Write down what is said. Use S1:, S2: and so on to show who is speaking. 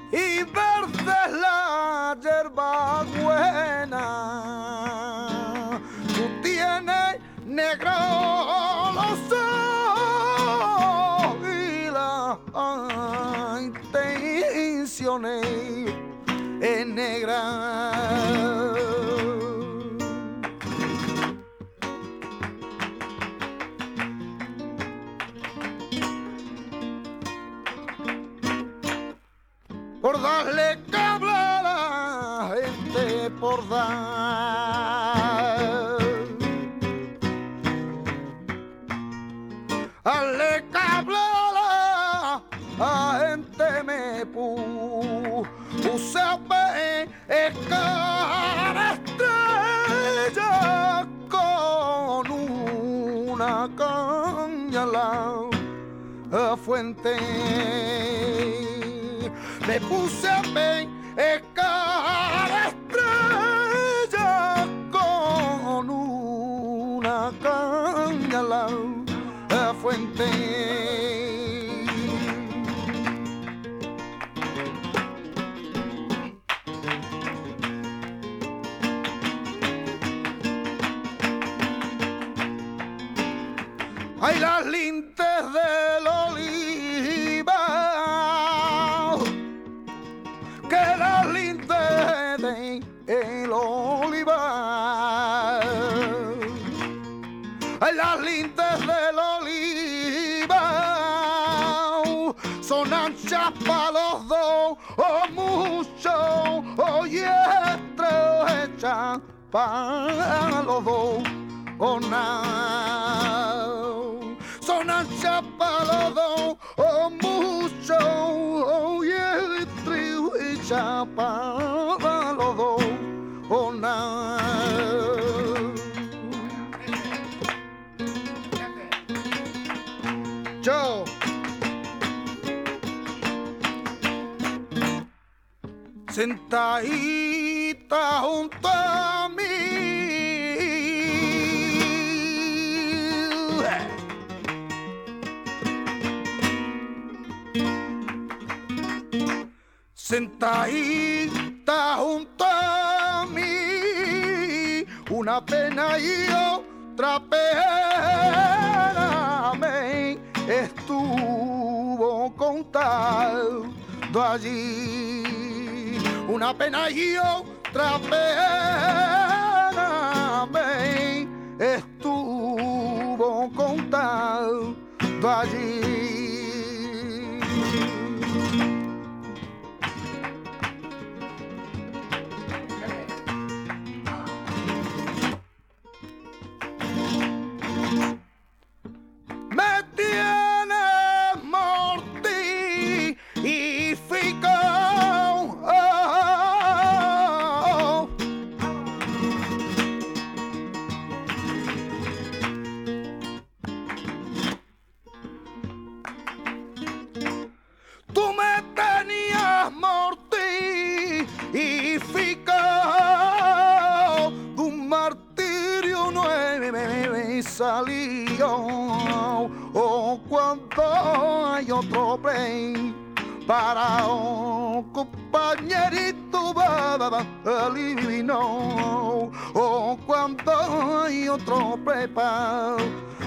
S1: y verde es la hierba buena. Tú tienes negro los ojos y las intenciones es negra. Por darle cable a la gente, por darle cable a la gente me puse a pescar estrellas con una caña a la fuente. Me puse a pescar estrellas con una caña a la fuente. Hay las lindes del oliva, que las lindes del olivar. Hay las lindes del olivar, son anchas para los dos, o mucho, o estrechas para los dos, o nada. Son anchas para los dos, o mucho, o estrecha para los dos, o nada. Yo sentadita junto a mí, sentadita junto a mí, una pena y otra pena me estuvo contando allí. Una pena y otra pena me estuvo contando allí. Me tienes mortificado, tú me tenías mortificado, de un martirio nueve salió. O cuando hay otro play para un compañerito eliminó. O cuando hay otro play para